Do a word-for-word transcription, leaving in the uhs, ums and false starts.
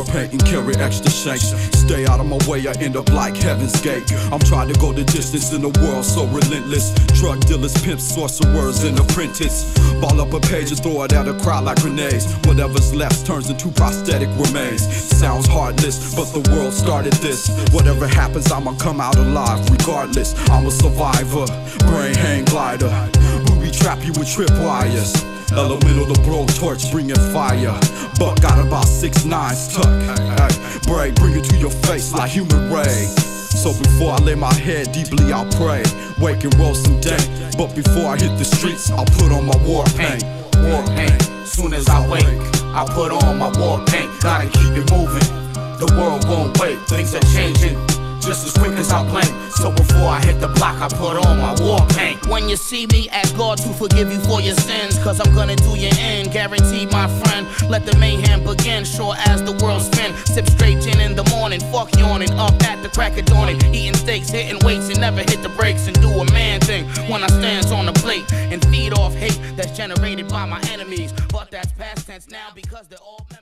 war paint and carry extra shanks. Stay out of my way, I end up like Heaven's Gate. I'm trying to go the distance in a world so relentless. Drug dealers, pimps, sorcerers, and apprentice. Ball up a page and throw it at a crowd like grenades. Whatever's left turns into prosthetic remains. Sounds heartless, but the world started this. Whatever happens, I'ma come out alive regardless. I'm a survivor, brain hang glider. Booby trap you with tripwires. Elemental the bro torch bringing fire. Buck got about six nines tuck. Hey, Bray, bring it to your face like human ray. So before I lay my head deeply I'll pray. Wake and roll some dank. But before I hit the streets I'll put on my war paint. War paint. Soon as I wake I'll put on my war paint. Gotta keep it moving. The world won't wait. Things are changing just as quick as I blink. So before I hit the block, I put on my war paint. When you see me, ask God to forgive you for your sins, cause I'm gonna do your end, guaranteed my friend. Let the mayhem begin, sure as the world spin. Sip straight gin in the morning, fuck yawning. Up at the crack of dawning, eating steaks, hitting weights, and never hit the brakes and do a man thing. When I stands on the plate and feed off hate that's generated by my enemies. But that's past tense now because they're all